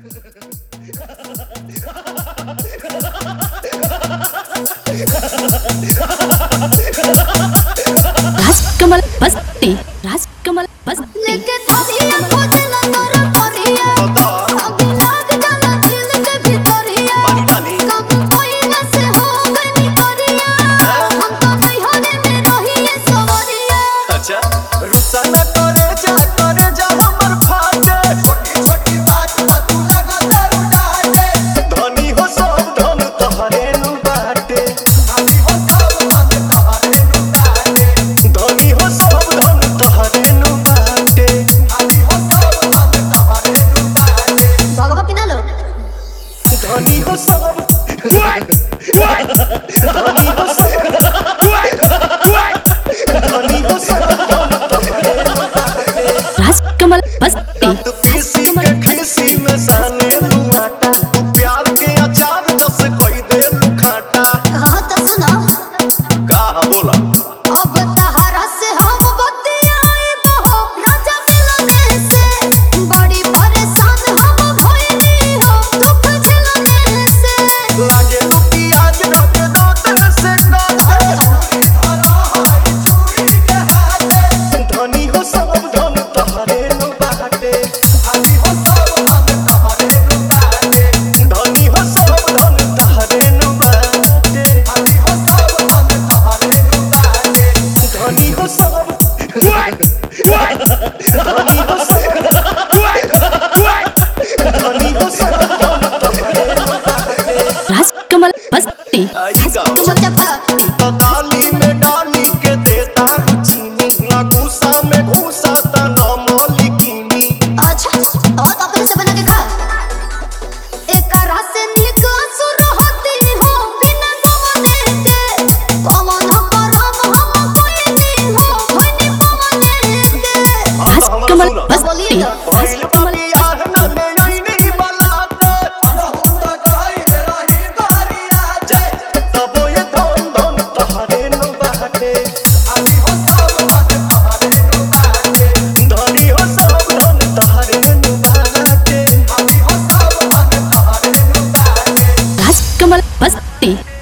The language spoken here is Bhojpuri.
राजकमल बस्ती, राजकमल बस्ती। लेके थालिया खोजला तोरा परिया, अब लाग जाला दिल के भीतरिया। कब कोई न से हो गनी करिया, हम तो नहीं होने में रहिए सवरिया। अच्छा रुसा न करे जा हमर फाटे। छोटी छोटी बात पर तू लगा दारू डाटे। धनी हो सब धन तोहरे नु बाटे। धनी हो सब धन तोहरे नु बाटे। धनी हो सब धन तोहरे नु बाटे। धनी हो सब धन तोहरे नु बाटे। भगवा पिना लो। धनी हो सब धनी हो सब धनी हो सब धन तोहरे नु बाटे। राजकमल बस्ती, तू किसी के खिसी में साने लुआटा। तू प्यार के अचार जस कोई दे लुखाटा। हाँ तो सुनो, कहा बोला अब तहरा से हम बतियाए बहो, राजा मिलने से बड़ी परेशान हम भइली हो, दुख झेलने से। लागे तू प्याज रख दो तन से काटे। धनी हो सब धन तोहरे नु बाटे। धनी हो सब धन तोहरे नु बाटे। धनी हो सब धन तोहरे नु बाटे। धनी हो सब धन तोहरे नु बाटे। धनी हो सब धनी हो सब धनी हो सब धन तोहरे नु बाटे। राजकमल बस्ती। आईगा चुपचाप खा। तो डाली में डाली के देता चीनी। ना घूसा में घूसा ता ना मौलिकीनी। अच्छा, और अपने से बना के खा। एक रस नीक असुर होती हो, बिना गवने के। पवन करम हम कोई नहीं हो, भनी पवने के। राजकमल बस्ती, बोलिए तो। राजकमल राजकमल बस्ती।